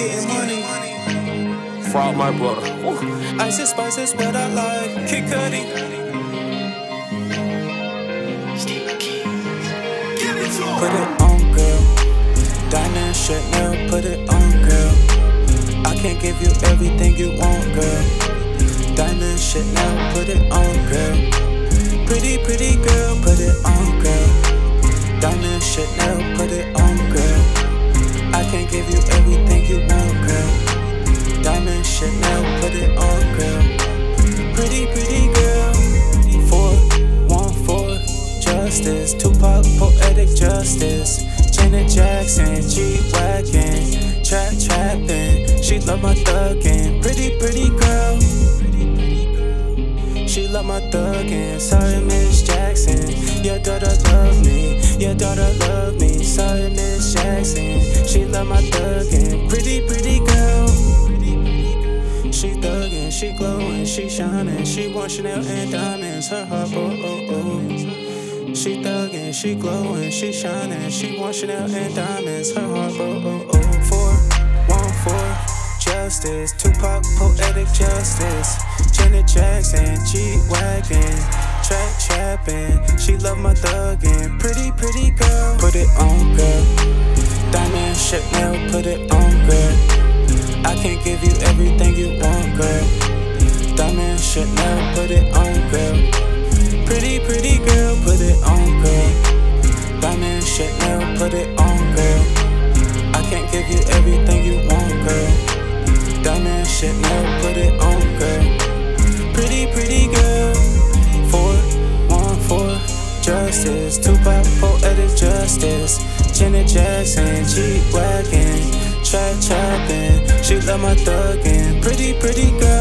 getting money. Fraud my brother. Woo. Ice and spice is what I like. Kid Cudi. Put it on, girl. Diamond Chanel, put it on, girl. I can't give you everything you want, girl. Diamond Chanel, put it on, girl. Pretty, pretty girl, put it on, girl. Diamond Chanel, put it on, girl. I can't give you everything you want, girl. Diamond Chanel, put it on, girl. Pretty, pretty girl. 414 justice. Tupac, poetic justice. Janet Jackson, G-Wagon. Trapping. She love my thuggin'. Pretty, pretty girl. She love my thuggin'. Sorry, Miss Jackson. Your daughter love me. Your daughter love me. Sorry, Miss Jackson. She love my thuggin'. Pretty, pretty girl. She thuggin', she glowin', she shining. She want Chanel and diamonds. Her heart, oh. She thuggin', she glowin', she shining. She want Chanel and diamonds. Her heart, oh. 414 justice. Tupac, poetic justice. Janet Jackson, G-Wagon. Trapping. She love my thuggin'. Pretty, pretty girl. Put it on, girl. Diamond Chanel, put it on, girl. I can't give you everything you want, girl. Diamond Chanel, put it on, girl. Pretty, pretty girl, put it on, girl. Diamond Chanel, put it on, girl. I can't give you everything you want, girl. Diamond Chanel, put it on, girl. Pretty, pretty girl. 414 justice. Tupac, poetic justice. Janet Jackson, G-Wagon. Trapping. She love my thuggin'. Pretty, pretty girl.